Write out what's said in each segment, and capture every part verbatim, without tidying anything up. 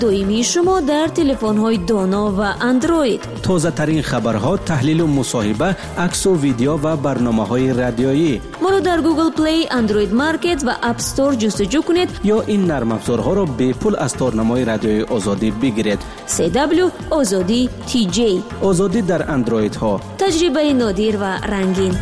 دویمی شما در تلفن‌های دانا و اندروید. تازه ترین خبرها، تحلیل و مصاحبه، عکس و ویدیو و برنامه‌های رادیویی. ما رو در گوگل پلی، اندروید مارکت و اپ استور جستجو کنید یا این نرم افزارها رو به پول از تارنمای رادیوی آزادی بگیرید. سی دبلیو آزادی تی جی. آزادی در اندروید ها. تجربه نادر و رنگین.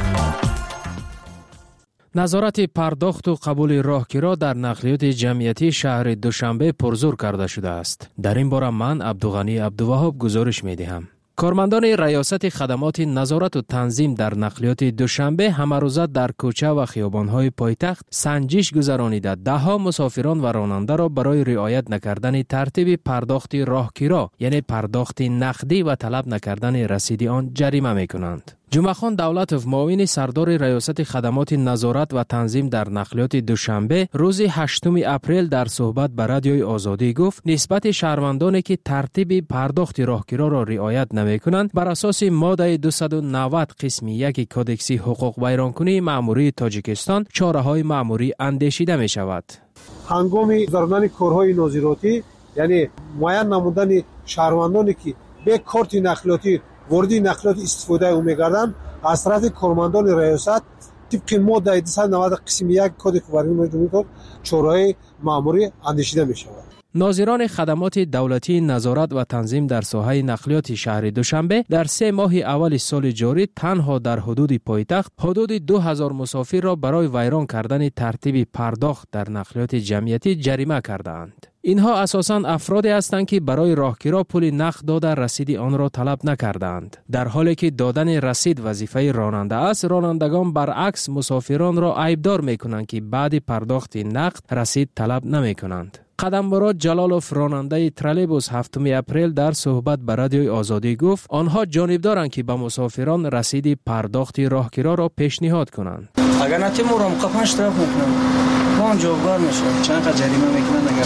نظارت پرداخت و قبول راهگیرا در نقلیات جمعیتی شهر دوشنبه پرزور کرده شده است. در این باره من عبدالغنی عبدالوهاب گزارش می‌دهم. کارمندان ریاست خدمات نظارت و تنظیم در نقلیات دوشنبه همه روزه در کوچه و خیابان‌های پایتخت سنجش گذرانیده ده‌ها مسافران و راننده را برای رعایت نکردن ترتیب پرداخت راهگیرا، یعنی پرداخت نقدی و طلب نکردن رسید آن جریمه می‌کنند. جمعه‌خان دولتوف، معاون سردار ریاست خدمات نظارت و تنظیم در نقلیات دوشنبه، روز هشتم اپریل در صحبت با رادیوی آزادی گفت نسبت شهروندانی که ترتیب پرداخت راهگیرا را رعایت نمی‌کنند بر اساس ماده دویست و نود قسم یک کدکس حقوق بیرانکنی مأموری تاجیکستان چاره‌های مأموری اندیشیده می‌شود. هنگام گذراندن کارهای نظارتی، یعنی معین نمودن شهروندانی که به کارت نقلیاتی وردی نقلیات استفاده او می‌گردند از طرف کارمندان ریاست طبق ماده دویست و نود قسم یک کد قانون چاره‌های مأموری اندیشیده می‌شود. ناظران خدمات دولتی نظارت و تنظیم در ساحه نقلیات شهر دوشنبه در سه ماه اول سال جاری تنها در حدود پایتخت حدود دو هزار مسافر را برای ویران کردن ترتیب پرداخت در نقلیات جمعیتی جریمه کردند. اینها اساساً افرادی هستند که برای راهگیرا پول نقد داده رسید آن را طلب نکردند. در حالی که دادن رسید وظیفه راننده است، رانندگان برعکس مسافران را عیبدار می‌کنند که بعد پرداخت نقد رسید طلب نمی‌کنند. قدمبراد جلالوف، راننده ترالبوس، هفتم اپریل در صحبت با رادیوی آزادی گفت آنها جانبدارند که به مسافران رسید پرداخت راهگیرا را پیشنهاد کنند. اگر نتیمو رو مقفن اشتراک میکنن ما جوابگار میشم. چند قدر جریمه میکنن اگر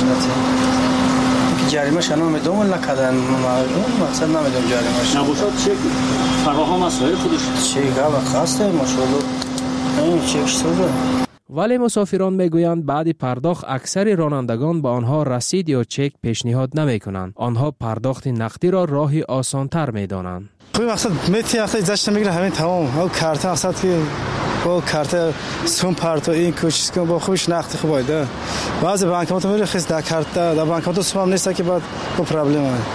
نتیم که جریمه شنو میدوم نکردن مقصد نمیدوم جریمه نباشد چک فقاها مسائل خودش چک ها خواسته ماشاءالله این چک شده. ولی مسافران میگویند بعد پرداخت اکثر رانندگان به آنها رسید یا چک پیشنهاد نمی کنند. آنها پرداخت نقدی را راهی آسانتر می دانند. خوب مقصد میتی وقتی زشت میگیره همین تمام. او کارت مقصد که با کارت سوم پارت این کوچیک کن با خوش نقدی خوب باید. بعضی بانکمات میره خیس در کارت در بانکمات سوم نیست که بعد با پرابلم است.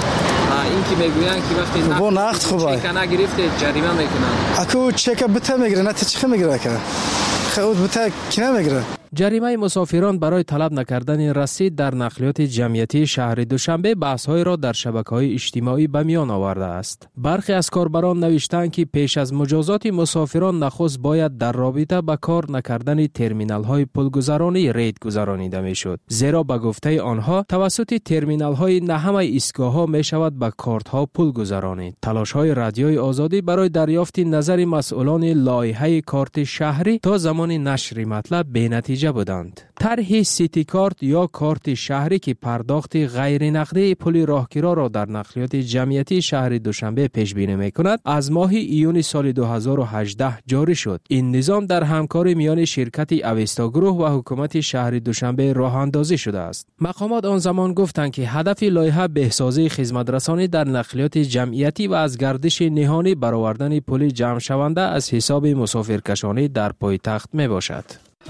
این که میگویند که وقتی نقد با نقد خوبه. چک نگرفته جریمه میکنند. اكو چک بته میگیره نه چه میگیره که. خود بته کی نمیگیره. جریمه مسافران برای طلب نکردن رسید در نقلیات جمعیتی شهر دوشنبه بحث‌های را در شبکه‌های اجتماعی به میان آورده است. برخی از کاربران نوشتند که پیش از مجازات مسافران نخست باید در رابطه با کار نکردن ترمینال‌های پولگذرانی رید گذرانیده میشد. زیرا به گفته آنها توسط ترمینال‌های نه همه ایستگاه‌ها میشود به کارت‌ها پول گذرانید. تلاش‌های رادیوی آزادی برای دریافت نظر مسئولان لایحه کارت شهری تا زمان نشر مطلب بی‌نتیجه بودند. طرح سیتی کارت یا کارت شهری که پرداخت غیر نقدی پول راهگیرا را در نقلیات جمعیتی شهر دوشنبه پیش بینی می‌کند از ماه ایون سال دو هزار و هجده جاری شد. این نظام در همکاری میان شرکت اوستا گروه و حکومت شهر دوشنبه راه اندازی شده است. مقامات آن زمان گفتند که هدف لایحه بهسازی خدمترسانی در نقلیات جمعیتی و از گردش نهانی برآوردن پول جمع شونده از حساب مسافرکشانی در پایتخت میباشد.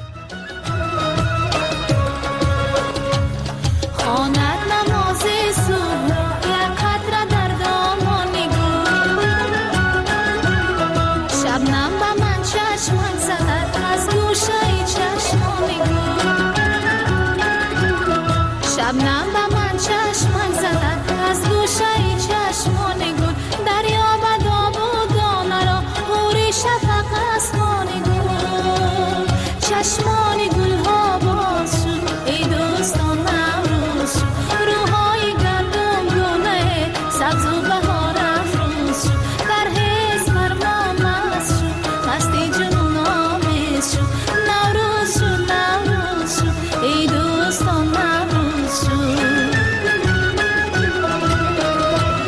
شبنم با من چشمک زدن از گوشه چشمانی گل دریا و داب و دانه را حوری شفق اسمانی گل چشمانی گل ها باز شد ای دوستان نوروز شد روحای گردم گونه سبز و بهار افروز شد در حس فرمان مست شد مستی جنون آمیز شد نوروز شد نوروز شد ای دوستان نوروز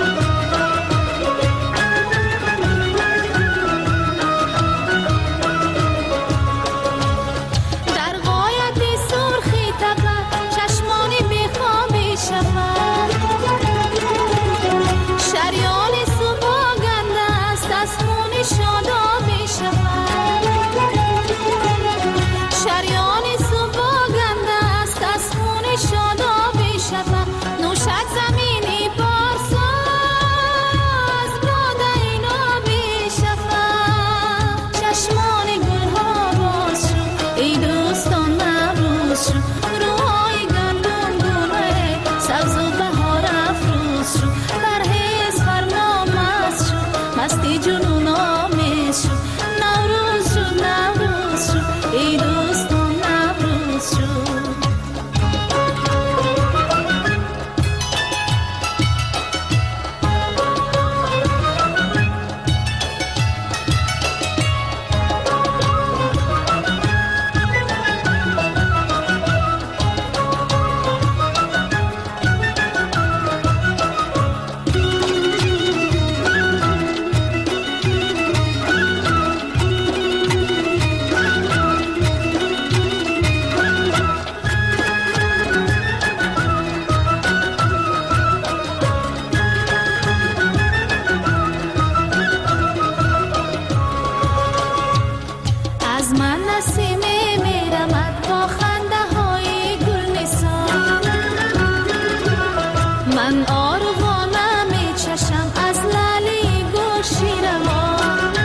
من آروانه می چشم از لالی گل شیروار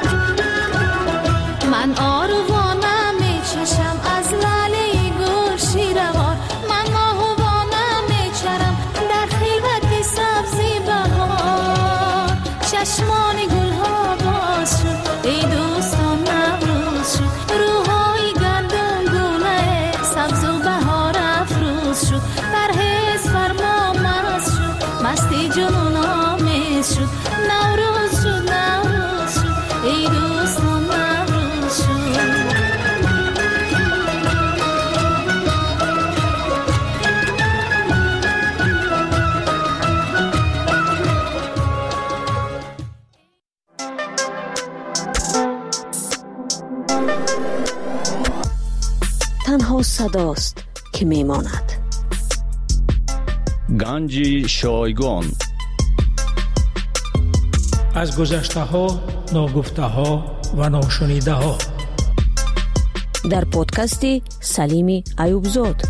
من آروانه می چشم از لالی گل شیروار من آهوانه می چرم در خلوت سبزی بهار چشمان گل ها باز شد ای دوستان نوروز شد روحای گندم گونه سبز و بهار افروز شد پرهیز فرما مست شد مستی جنون آمیز شد نوروز شد نوروز شد ای دوستان نوروز شد تنها صداست که میماند. گنج شایگان از گذشته ها، ناگفته ها و ناشنیده ها در پادکست سلیم ایوبزاد.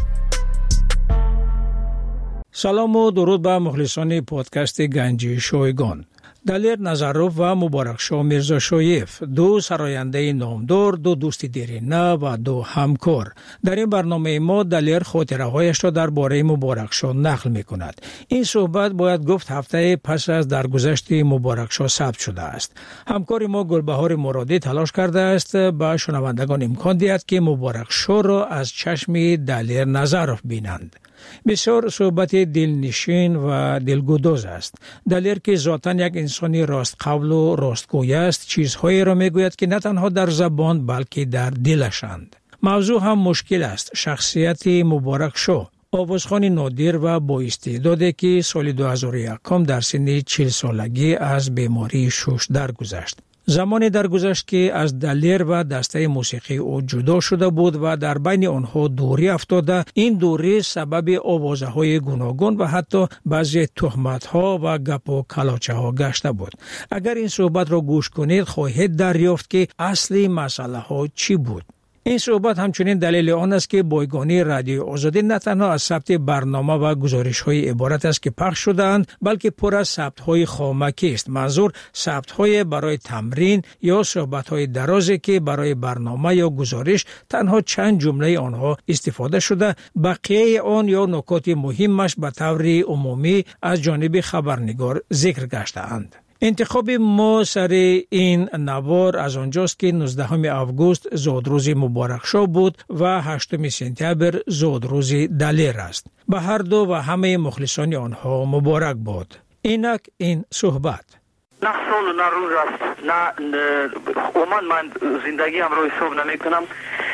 سلام و درود به مخلصان پادکست گنج شایگان. دلیر نظروف و مبارکشاه میرزا شایف، دو سراینده نامدار، دو دوست دیرینه و دو همکار. در این برنامه ما دلیر خاطره هایش را درباره مبارکشاه نقل می کند. این صحبت باید گفت هفته پس از درگذشت مبارکشاه ثبت شده است. همکار ما گلبهار مرادی تلاش کرده است به شنوندگان امکان دهد که مبارکشاه را از چشم دلیر نظروف بینند. بسیار صحبت دلنشین و دلگداز است. دلیر که ذاتاً یک انسانی راست قول و راستگوی است، چیزهایی را میگوید که نه تنها در زبان بلکه در دلشند. موضوع هم مشکل است. شخصیت مبارکشاه، آوازخوان نادر و با استعدادی که سال دو هزار و یک در سن چهل سالگی از بیماری شش درگذشت. زمانی درگذشت که از دلیر و دسته موسیقی او جدا شده بود و در بین آنها دوری افتاده. این دوری سبب آوازه های گوناگون و حتی بعضی تهمت ها و گپ و کلاچه ها گشته بود. اگر این صحبت را گوش کنید خواهید دریافت که اصلی مسئله ها چی بود. این صحبت همچنین دلیل آن است که بایگانی رادیو آزادی نه تنها از ثبت برنامه و گزارش های عبارت است که پخش شده‌اند، بلکه پر از ثبت های خامکی است. منظور ثبت های برای تمرین یا صحبت های درازی که برای برنامه یا گزارش تنها چند جمله آنها استفاده شده، بقیه آن یا نکات مهمش به طور عمومی از جانب خبرنگار ذکر گشته‌اند. انتخاب ما سر این نوار از آنجاست که نوزدهم آگوست زادروز مبارکشاه بود و هشتم سپتامبر زادروز دلیر است. به هر دو و همه مخلصان آنها مبارک باد. اینک این صحبت. نه سال و نه روز است، نه عموما من زندگی هم رو حساب نمی کنم،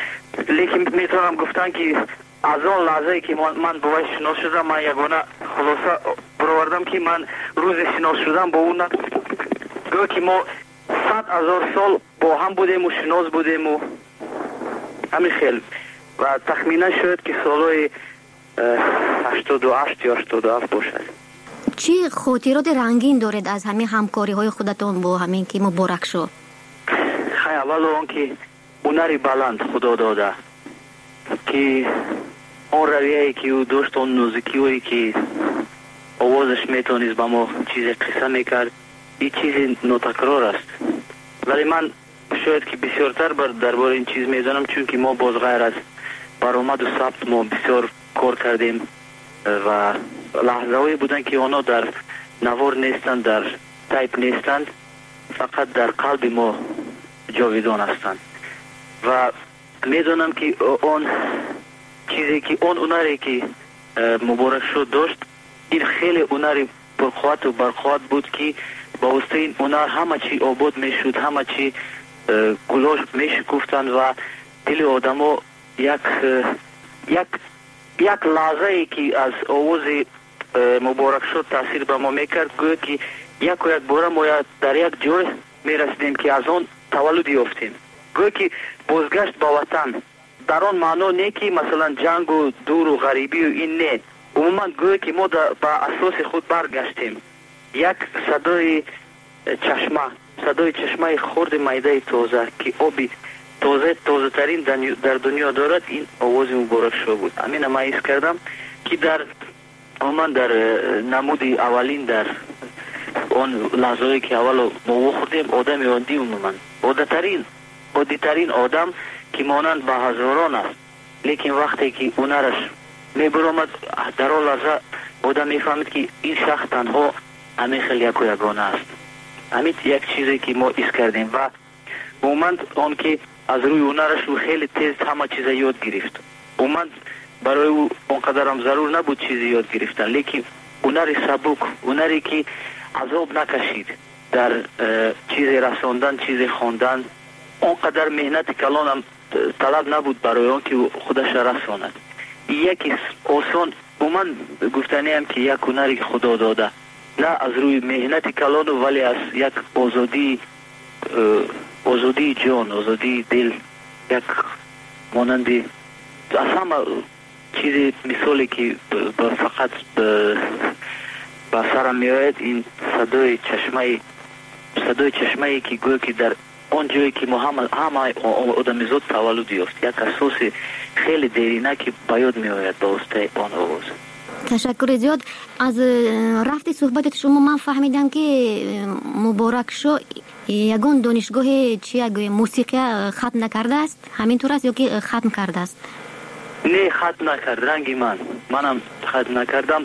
لیکن میتونم گفتن که از آن لحظه که من باید شناس شدم، من یگانه خلاصه برآوردم که من روز شناس شدم با اون گویا که ما صد هزار سال با هم بودیم و شناس بودیم و همین خیلی و تخمینا شد که سالهای هشتاد و هشت یا هشتاد و هفت باشد. چی خاطرات رنگین دارید از همین همکاری های خودتون با همین که مبارک شد؟ خیلی اول اون که هنری بلند خدا داده که اون رویه‌ای که او داشت، اون نوزیکی‌هایی که آوازش میتونست با ما چیز قصه میکرد، این چیز ناتکرار است. ولی من شاید که بسیارتر بر درباره این چیز میدانم، چون که ما باز غیر از برآمد و ثبت ما بسیار کار کردیم و لحظه‌هایی بودن که اونا در نوار نیستند، در تایپ نیستند، فقط در قلب ما جاویدان هستند. و میدونم که اون چیزی که اون هنری که مبارک شد داشت، این خیلی هنری پرقوت و برقوت بود که با واسطه این هنر همه چی آباد میشد، همه چی گلاش میشکفتند و دل آدمو یک یک یک لحظه ای که از آواز مبارک شد تاثیر به ما میکرد، گویا که یک و یک باره ما در یک جای میرسیدیم که از اون تولد یافتیم. گویا که بازگشت به وطن در آن معنا نه که مثلا جنگ و دور و غریبی و این نه، عموما گویا که ما به اساس خود برگشتیم. یک صدای چشمه صدای چشمه خرد میده تازه که آبی تازه تازه ترین در دنیا دارد، این آواز مبارک شاه بود. همین ما حس کردم که در عموما در نمود اولین در اون لحظه‌ای که اولو ما خوردیم آدم عادی عموما عادترین عادیترین آدم که مانند به هزاران است، لیکن وقتی که اونرش میبرامد در اون لحظه آدم میفهمید که این شخص تنها همین خیلی یک و یگانه است. همین یک چیزی که ما ایست کردیم و مومند آن که از روی اونرش او خیلی تیز همه چیز یاد گرفت. مومند برای او اونقدر هم ضرور نبود چیزی یاد گرفتن، لیکن اونری سبک، اونری که عذاب نکشید در چیز رساندن، چیز خواندن، اونقدر مهنت کلان هم طلب نبود برای آن که خودش رساند. یکی آسان من گفتنی هم که یک هنری خدا داده، نه از روی مهنت کلان ولی از یک آزادی آزادی جان، آزادی دل، یک مانندی از همه چیزی مثالی که فقط به سرم میآید این صدای چشمه صدای چشمه که گویا که در اون جایی که ما همه همه آدمیزاد تولد یافت، یک اساس خیلی دیرینه که به یاد میآید با واسطه آن آواز. تشکر زیاد. از رفت صحبت شما من فهمیدم که مبارک شو یگان دانشگاه چی موسیقی ختم نکرده است، همینطور است یا که ختم کرده است؟ نه ختم نکرد، رنگی من منم ختم نکردم،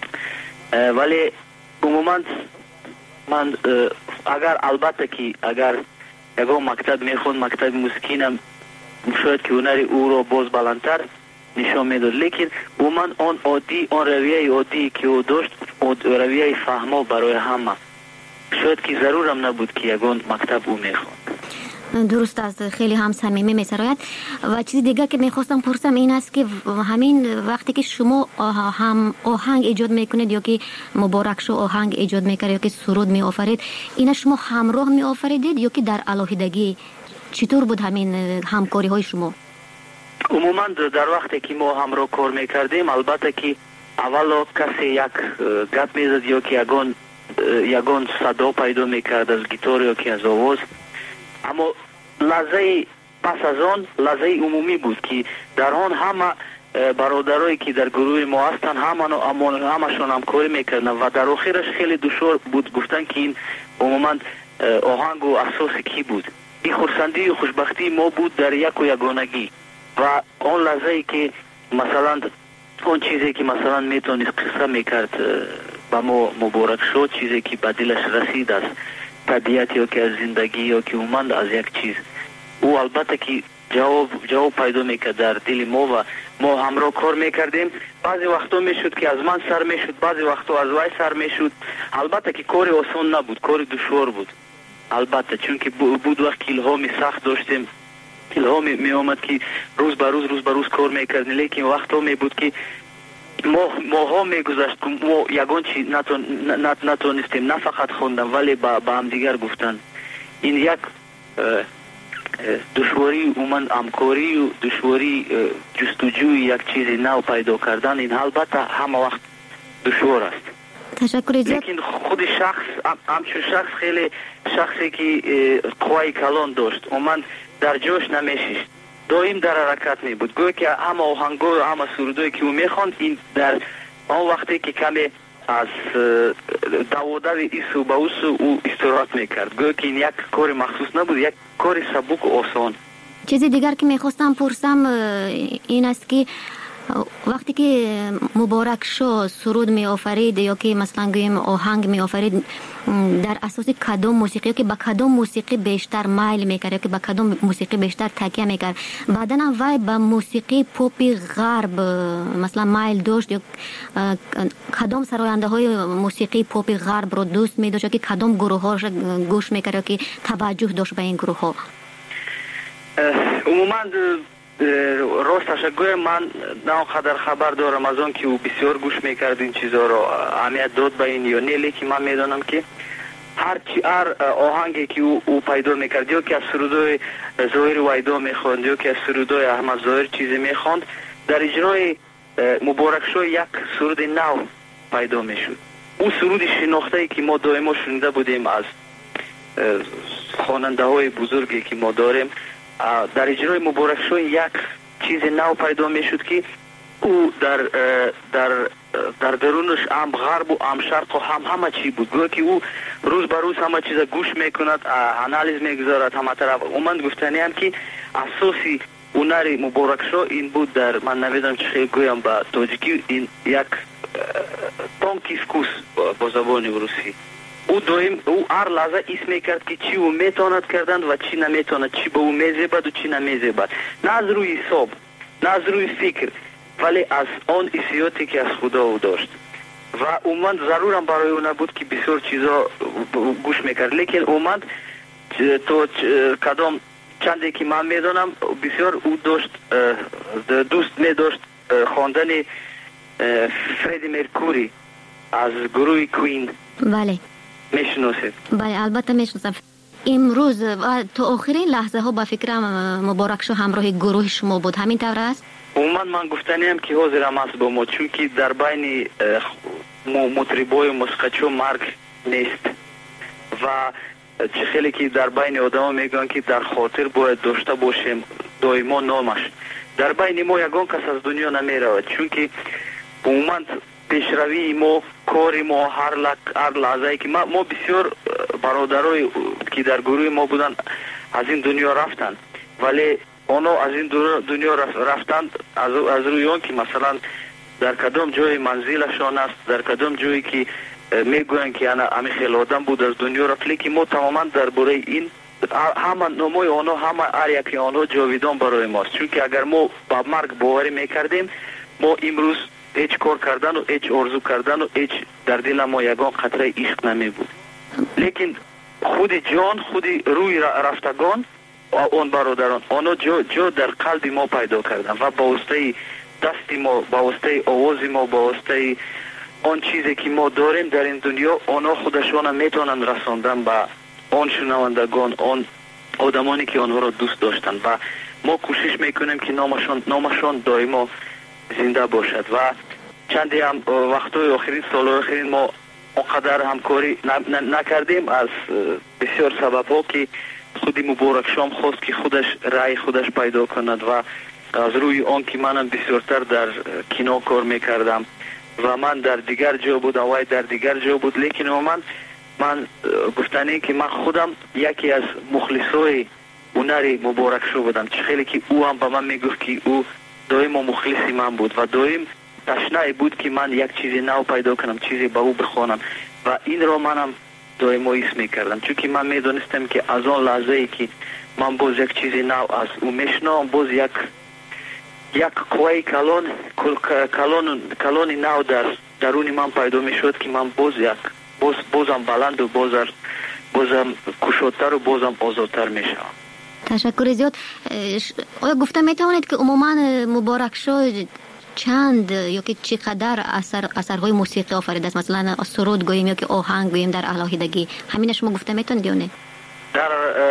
ولی عموما من اگر البته که اگر یگان مکتب میخوند مکتب موسیقینم شاید که هنری او رو باز بلندتر نشان میداد، لیکن عموما آن عادی آن رویه عادی که او داشت رویه فهمه برای همه، شاید که ضرورم نبود که یگان مکتب او میخوند. درست است، خیلی هم صمیمی میسراید. و چیز دیگه که میخواستم پرسم این است که همین وقتی که شما هم آهنگ ایجاد میکنید یا که مبارک شو آهنگ ایجاد میکرد یا که سرود میآفرید، اینا شما همراه میآفریدید یا که در علاهیدگی؟ چطور بود همین همکاری های شما؟ عموما در وقتی که ما همراه کار میکردیم البته که اولا کسی یک گپ میزد یا که یگان یگان صدا پیدا میکرد از گیتار یا که از آواز، اما لحظه پس از آن لحظه عمومی بود که در آن همه برادرایی که در گروه ما هستن همه همشون همکاری میکردن و در آخرش خیلی دشوار بود گفتن که این عموما آهنگ و اساس کی بود. این خرسندی و خوشبختی ما بود در یک و یگانگی و آن لحظه که مثلا اون چیزی که مثلا میتونست قصه میکرد با ما مبارک شد، چیزی که به دلش رسید از طبیعت یا که از زندگی یا که اومد از یک چیز، او البته که جواب جواب پیدا میکرد در دل ما و ما همراه کار میکردیم. بعضی وقتا میشد که از من سر میشد، بعضی وقتا از وای سر میشد. البته که کار آسان نبود، کار دشوار بود البته، چون که بود وقت الهامی سخت داشتیم، الهامی می آمد که روز به روز روز به روز کار میکردیم، لیکن وقتا می بود که ما ماها میگذشت که ما یگان چی نتون نتونستیم نه فقط خوندن ولی با با هم دیگر گفتن. این یک دشواری اومن همکاری و دشواری جستجوی یک چیز نو پیدا کردن، این البته همه وقت دشوار است. تشکر زیاد. لیکن خود شخص همچون شخص خیلی شخصی که قوای کلان داشت، اومن در جوش نمیشیست، دائم در حرکت می بود، گویا که همه آهنگا و همه سرودایی که او میخواند این در آن وقتی که کمی از دوادر ایسو به اوسو او استراحت میکرد، گویا که این یک کار مخصوص نبود، یک کار سبک و آسان. چیزی دیگر که میخواستم پرسم این است که وقتی که مبارک شو سرود می آفرید یا که مثلا گویم آهنگ می آفرید، در اساس کدام موسیقی که با کدام موسیقی بیشتر مایل میکرد یا که با کدام موسیقی بیشتر تکیه میکرد؟ بعدن وای با موسیقی پاپ غرب مثلا مایل داشت یا کدام سراینده های موسیقی پاپ غرب رو دوست می داشت یا که کدام گروه هاش گوش میکرد یا که توجه داشت به این گروه ها؟ عموما راستش گویم من نه قدر خبر دارم از اون که او بسیار گوش میکرد این چیزا رو اهمیت داد به این یا نه، لیکن من میدانم که هر چی هر آهنگی که او, او پیدا میکرد یا که از سرودای ظاهر ویدا میخواند یا که از سرودای احمد ظاهر چیزی میخواند، در اجرای مبارک شو یک سرود نو پیدا میشد. اون سرود شناخته که ما دائما شنیده بودیم از خواننده های بزرگی که ما داریم، در اجرای مبارک شو یک چیز نو پیدا می شد که او در در در درونش هم غرب و هم شرق و هم همه چی بود. گویا که او روز به روز همه چیز گوش میکند، انالیز میگذارد همه طرف. من گفتنی هم که اساسی هنر مبارک شو این بود. در من نمیدونم چه خیلی گویم با تاجیکی، این یک تانکی سکوس با زبان روسی. او دویم او هر لحظه ایس میکرد که چی او میتواند کردن و چی نمیتواند، چی به او میزیبد و چی نمیزیبد، نه از روی حساب نه از روی فکر، ولی از آن حسیاتی که از خدا او داشت. و اومد ضرورم برای او نبود که بسیار چیزا گوش میکرد، لیکن اومد تو کدام چندی که من میدونم بسیار او داشت دوست میداشت خواندن فردی مرکوری از گروه کوین. بله میشناسید؟ بله البته میشناسم. امروز و تا آخرین لحظه ها با فکرم مبارک شو همراه گروه شما بود، همین طور است؟ عموما من گفتنیم که حاضرم است با ما، چون که در بین مطربای موسیقیچو مرگ نیست و چه خیلی که در بین آدم میگن که در خاطر باید داشته باشیم دائما نامش. در بین ما یگان کس از دنیا نمیرود، چون که عموما پیشروی ما، کاری ما، هر لک هر لحظه که ما, ما بسیار برادرای که در گروه ما بودن از این دنیا رفتن، ولی اونا از این دنیا رفتن از, از روی اون که مثلا در کدام جای منزلشان است، در کدام جایی که میگوین که انا همه خیلی آدم بود از دنیا رفت، لیکن ما تماما در باره این همه نمای آنها، همه هر یکی آنها جاویدان برای ماست. چون که اگر ما با مرگ باوری میکردیم، ما امروز هیچ کار کردن و هیچ آرزو کردن و هیچ در دل ما یگان قطره عشق نمی بود. لیکن خود جان، خود روی رفتگان اون برادران آنها جو, جو در قلب ما پیدا کردن و با واسطه دست ما، با واسطه آواز ما، با واسطه آن چیزی که ما داریم در این دنیا، آنها خودشان میتونن رساندن به آن شنوندگان، آن آدمانی که آنها را دوست داشتن و ما کوشش میکنیم که نامشان نامشان دائما زنده باشد. و چندی هم وقتای آخرین سال آخرین ما اونقدر همکاری نکردیم از بسیار سبب ها که خودی مبارک شام خواست که خودش رای خودش پیدا کند و از روی آن که منم بسیارتر در کینو کار میکردم و من در دیگر جا بود و وای در دیگر جا بود، لیکن من من گفتنی که من خودم یکی از مخلصای هنر مبارک شو بودم. چه خیلی که او هم به من میگفت که او دائم مخلصی من بود و دائم تشنه بود که من یک چیزی نو پیدا کنم، چیزی به او بخوانم و این را منم دائم ایس میکردم، چون که من میدونستم که از آن لحظه ای که من باز یک چیزی نو از او میشنم، باز یک یک قوی کلان کلان کلان نو در درون من پیدا میشد که من باز یک باز بازم بلند و بازم بازم کشادتر و بازم آزادتر میشم. تشکر زیاد. آیا گفته میتوانید که عموما مبارک شو چند یا که چقدر اثر اثرهای موسیقی آفریده است؟ مثلا سرود گوییم یا که آهنگ گوییم در الهیدگی، همین شما گفته میتونید یا نه؟ در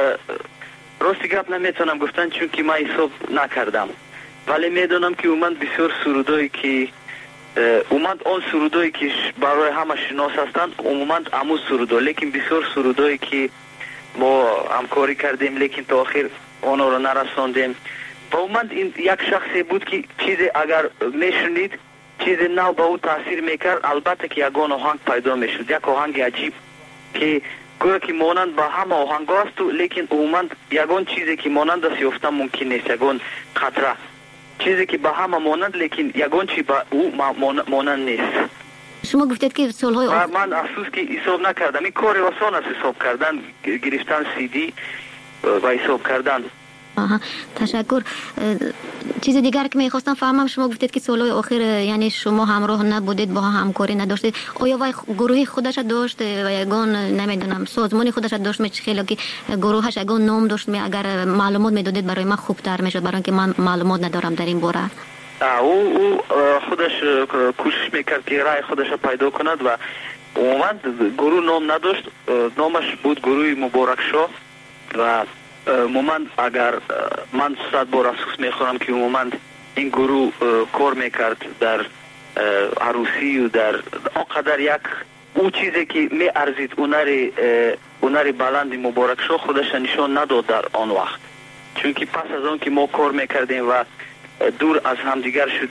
راستی گپ نمیتونم گفتن چون که من حساب نکردم، ولی میدونم که اومد بسیار سرودایی که اومد آن سرودایی که برای همه شناس هستند اومد امو سرودا، لیکن بسیار سرودایی که ما همکاری کردیم لیکن تا آخر آنها رو نرساندیم و اومد این یک شخصی بود که چیزی اگر میشنید چیزی نو به او تاثیر میکرد، البته که یگان آهنگ پیدا میشد، یک آهنگ عجیب که گویا که مانند با همه آهنگ است، لیکن اومد یگان چیزی که مانند است یافتن ممکن نیست، یگان خطره چیزی که با همه مانند لیکن یگان چی با او مانند نیست. شما گفتید که سالهای آخر من افسوس که حساب نکردم، این کار آسان است حساب کردن، گرفتن سی دی و حساب کردن. آها تشکر. چیز دیگر که میخواستم فهمم، شما گفتید که سالهای آخر یعنی شما همراه نبودید، با همکاری نداشتید، آیا وای گروه خودش داشت و یگان نمیدونم سازمان خودش داشت؟ می خیلی که گروهش یگان نام داشت، می اگر معلومات میدادید برای من خوبتر میشد، برای اینکه من معلومات ندارم در این باره. او او خودش کوشش میکرد که رای خودش پیدا کند و اومد گروه نام نداشت، نامش بود گروه مبارک شو و مومند اگر من صد بار افسوس میخورم که مومند این گروه کار میکرد در عروسی و در آنقدر یک او چیزی که می ارزید هنری هنری بلند مبارک شو خودش نشان نداد در آن وقت، چون که پس از آن که ما کار میکردیم و دور از همدیگر شدیم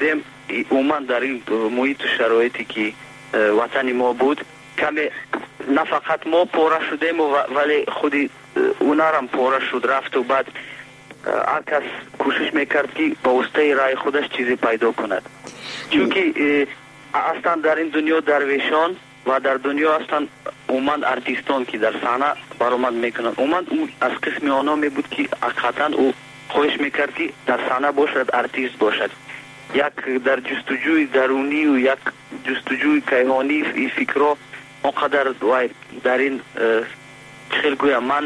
عموما در این محیط و شرایطی که وطن ما بود کمی نه فقط ما پاره شدیم ولی خودی اونا هم پاره شد رفت و بعد هر کس کوشش میکرد که با واسطه رای خودش چیزی پیدا کند چون که اصلا در این دنیا درویشان و در دنیا اصلا عموما ارتیستان که در صحنه برآمد میکنند عموما از قسم آنها می بود که حقیقتا او خواهش میکرد که در صحنه باشد ارتیست باشد یک در جستجوی درونی و یک جستجوی کیهانی ای فکرها اونقدر در این خیلی گویم من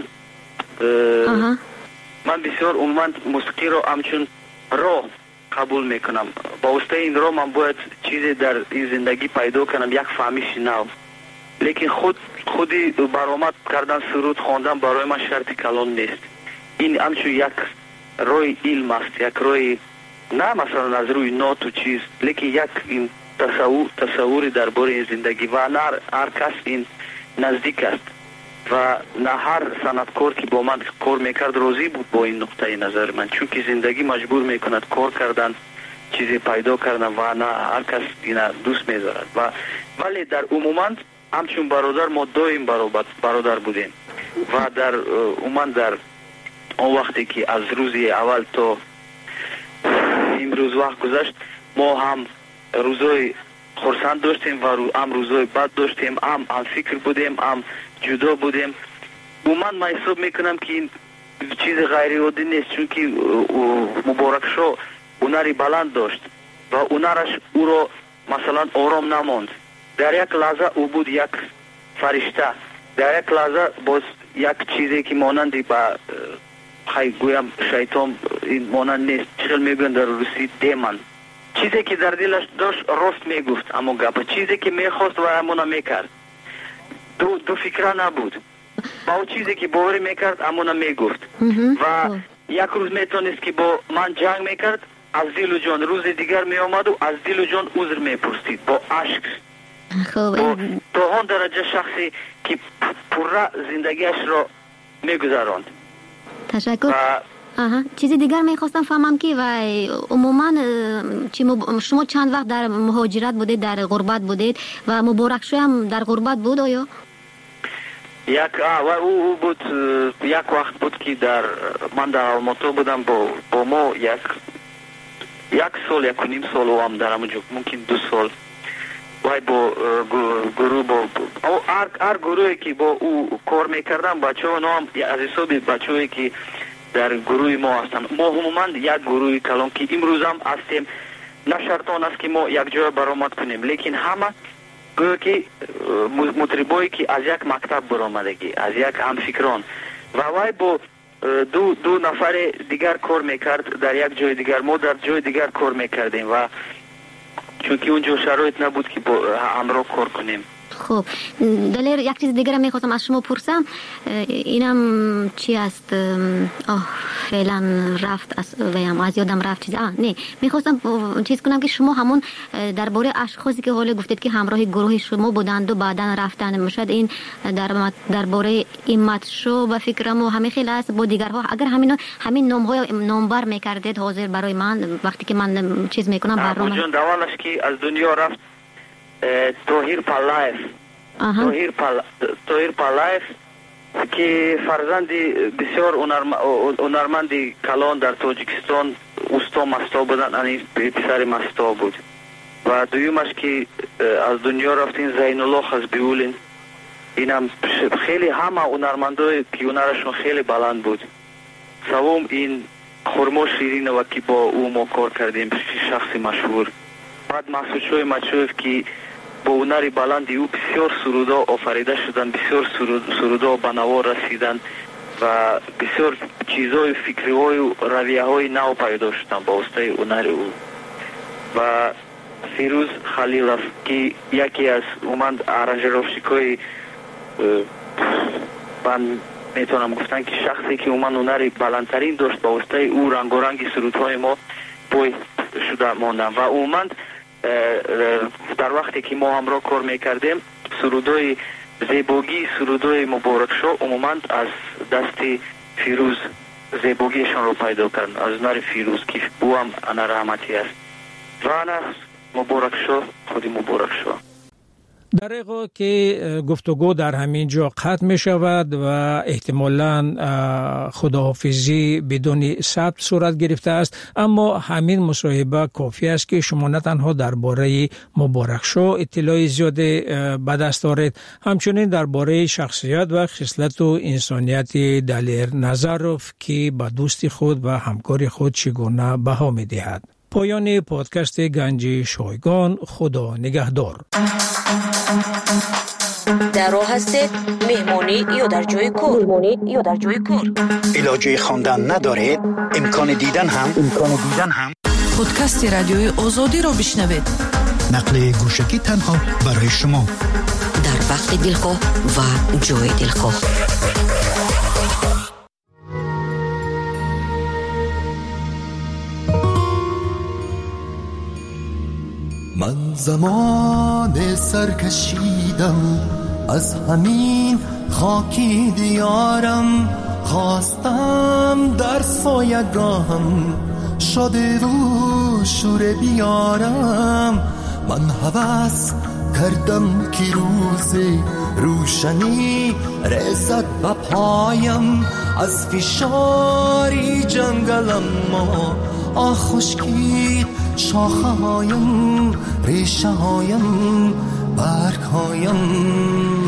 من بسیار عموما موسیقی رو همچون راه قبول میکنم با واسطه این راه من باید چیزی در این زندگی پیدا کنم یک فهمیش نو لیکن خود خودی برآمد کردن سرود خواندن برای من شرط کلان نیست این همچون یک روی علم است یک روی نه مثلا از روی نوت و چیز لیکن یک این تصور تصوری درباره زندگی و نه هر کس این نزدیک است و نه هر صنعتکار که با من کار میکرد راضی بود با این نقطه نظر من چون که زندگی مجبور میکند کار کردن چیزی پیدا کردن و نه هر کس این دوست میدارد و ولی در عموما همچون برادر ما دویم برادر بودیم و در عموما در اون وقتی که از روزی اول تا امروز وقت گذشت ما هم روزای خرسند داشتیم و هم روزای بد داشتیم هم هم فکر بودیم هم جدا بودیم عموما من حساب میکنم که این چیز غیر عادی نیست چون که مبارک شاه هنری بلند داشت و هنرش او را مثلا آرام نماند در یک لحظه او بود یک فرشته در یک لحظه باز یک چیزی که مانندی با خیلی گویم شیطان این مانند نیست چخل میگن در روسی دیمن چیزی که در دلش داشت راست میگفت اما گپ چیزی که میخواست و همونا میکرد دو دو فکره نبود با اون چیزی که باوری میکرد همونا میگفت و یک روز میتونست که با من جنگ میکرد از دل و جان روز دیگر میامد و از دل و جان عذر میپرسید با عشق با تا آن درجه شخصی که پره زندگیش را میگذراند تشکر آها چیزی دیگر میخواستم فهمم که و عموما شما چند وقت در مهاجرت بودید در غربت بودید و مبارک شاه هم در غربت بود آیا؟ یک و او بود یک وقت بود که در من در آلماتا بودم با با ما یک یک سال یک و نیم سال و هم در همونجا ممکن دو سال وای با گروه با هر هر گروهی که با او کار میکردم بچه ها نام از حساب بچه هایی که در گروه ما هستن ما عموما یک گروه کلان که امروز هم هستیم نه شرطان است که ما یک جای برآمد کنیم لیکن همه گویا که مطربایی که از یک مکتب برآمدگی از یک همفکران و وای با دو دو نفر دیگر کار میکرد در یک جای دیگر ما در جای دیگر کار میکردیم و چون که اونجا شرایط نبود که با همراه کار کنیم خب دلیر یک چیز دیگر میخواستم از شما پرسم اینم چی است آه فعلا رفت از ویم از یادم رفت چیز آه نه میخواستم چیز کنم که شما همون درباره اشخاصی که حالا گفتید که همراه گروه شما بودند و بعدن رفتن مشد این در درباره ایمت شو و فکرم و همه خیلی است با دیگرها اگر همین همین نام های نامبر میکردید حاضر برای من وقتی که من چیز میکنم برنامه جون دوالش که از دنیا رفت توهیر پالایف توهیر پال توهیر پالایف که فرزندی بسیار هنرمندی کلان در تاجیکستان اوستا مستا بودن این پسر مستا بود و دویمش که از دنیا رفتین زین الله خزبیولین اینم خیلی همه هنرمندای که هنرشون خیلی بلند بود سوم این خرما شیرین و که با او ما کار کردیم شخصی مشهور بعد مسعود شاه مچوف که با هنری بلندی او بسیار سرودا آفریده شدن بسیار سرودا به نوار رسیدن و بسیار چیزهای فکری های و رویه های نو پیدا شدن با واسطه هنر او و فیروز خلیلوف که یکی از اومد ارنجروفشیکای من میتونم گفتن که شخصی که اومد هنری بلندترین داشت با واسطه او رنگ و رنگ سرودهای ما پای شده ماندن و اومد در وقتی که ما همراه کار میکردیم سرودای زیباگی سرودای مبارک شاه عموما از دست فیروز زیباگیشان رو پیدا کردن از هنر فیروز که او هم هنر رحمتی است و انا مبارک شو، خودی مبارک شو. در حقیقت که گفتگو در همین جا قطع می شود و احتمالاً خداحافظی بدون ثبت صورت گرفته است، اما همین مصاحبه کافی است که شما نه تنها درباره مبارک شو اطلاع زیاد به دست دارید، همچنین درباره شخصیت و خصلت و انسانیت دلیر نظروف که به دوست خود و همکار خود چگونه بها می دهد. پایان پادکست گنج شایگان. خدا نگهدار. در راه هستید مهمانی یا در جای کار مهمانی یا در جای کار علاجه خواندن ندارید، امکان دیدن هم امکان دیدن هم پادکست رادیوی آزادی را بشنوید. نقل گوشکی تنها برای شما در وقت دلخواه و جای دلخواه. من زمان سرکشیدم از همین خاکی دیارم، خواستم در سایگاهم شده رو شور بیارم. من هوس کردم که روز روشنی رسد به پایم، از فشاری جنگلم ما آه خشکید شاخه هایم، ریشه هایم، برگ هایم.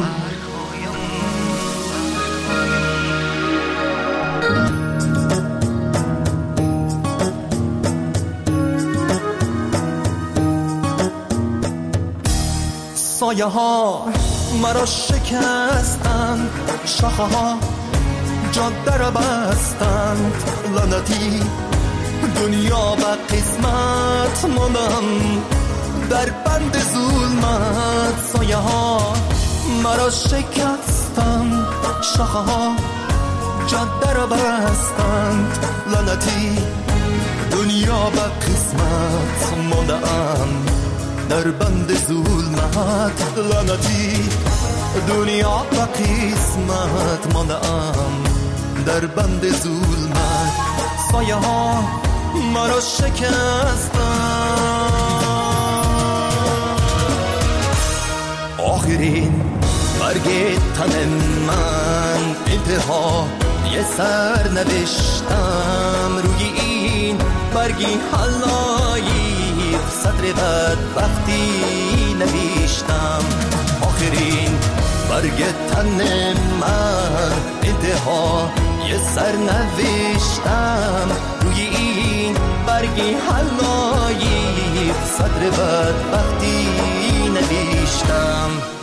سایه ها مرا شکستند، شاخه ها جاده را بستند، لعنتی دنیا و قسمت ماندم در بند ظلمت. سایه ها مرا شکستند، شاخه ها جاده را بستند، لعنتی دنیا و قسمت ماندم در بند ظلمت. لعنتی دنیا و قسمت ماندم در بند ظلمت. سایه ها مرا شکستند. آخرین برگ تن من انتها یه سر نوشتم، روی این برگی حلایی صدر بدبختی نوشتم. آخرین برگ تن من انتها یه سر نوشتم، روی این برگی حلایی صدر بدبختی نوشتم.